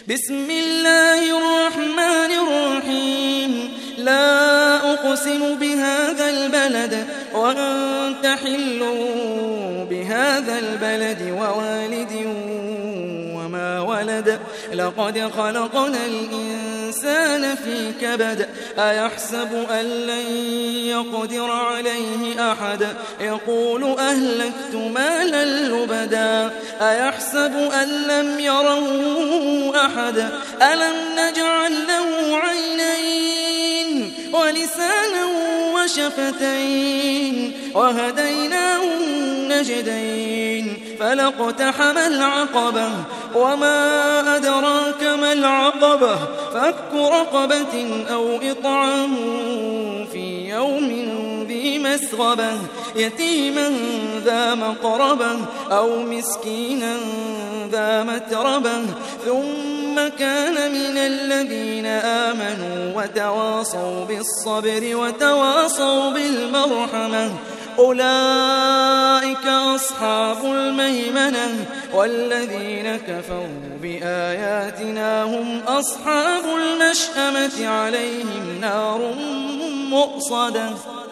بسم الله الرحمن الرحيم لا أقسم بهذا البلد وأنت حل بهذا البلد ووالد وما ولد لقد خلقنا الإنسان في كبد أيحسب أن لن يقدر عليه أحد يقول أهلكت مالا لبدا أيحسب أن لم يره أحد ألم نجعل له عينين ولسانا وشفتين وهديناه النجدين فلاقتحم العقبة وما أدراك ما العقبة فك رقبة أو إطعام في يوم ذي مسغبة يتيما ذا مقربة أو مسكينا ذا متربة ثم كان من الذين آمنوا وتواصوا بالصبر وتواصوا بالمرحمة أولئك أصحاب الميمنة والذين كفروا بآياتنا هم أصحاب المشأمة عليهم نار مؤصدة